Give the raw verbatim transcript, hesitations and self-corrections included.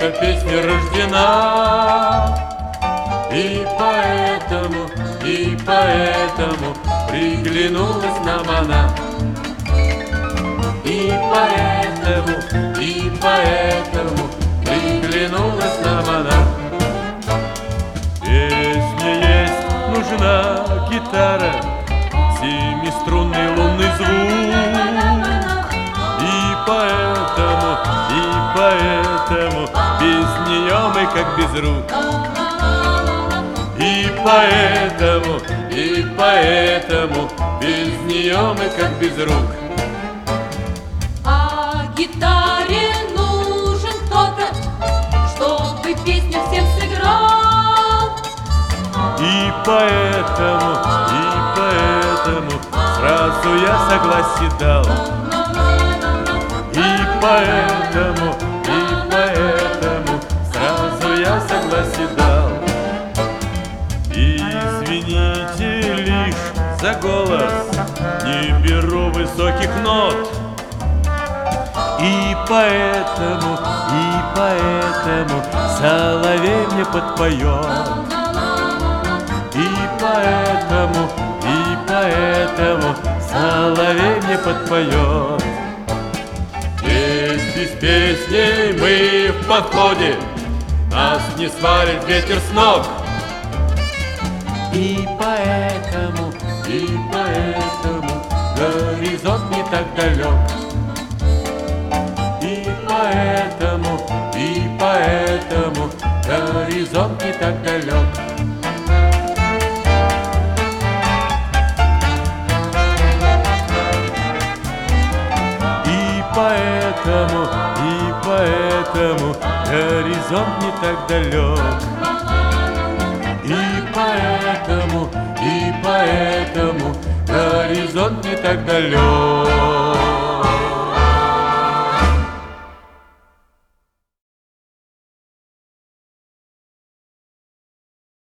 для песни рождена. И поэтому, и поэтому приглянулась нам она. И поэтому, и поэтому приглянулась нам она. Песня есть, нужна гитара, семиструнный лунный звук. И поэтому, и поэтому без нее мы как без рук. И поэтому, и поэтому без нее мы как без рук. А гитаре нужен кто-то, чтобы песню всем сыграл. И поэтому, и поэтому сразу я согласие дал. И поэтому, и поэтому сразу я согласие дал. Извините лишь за голос, не беру высоких нот. И поэтому, и поэтому соловей мне подпоет. И поэтому, и поэтому соловей мне подпоет. Здесь без песни мы в походе, нас не свалит ветер с ног. И поэтому, и поэтому горизонт не так далек. И поэтому, и поэтому горизонт не так далек. И поэтому, и поэтому горизонт не так далек. И поэтому, и поэтому горизонт не так далек.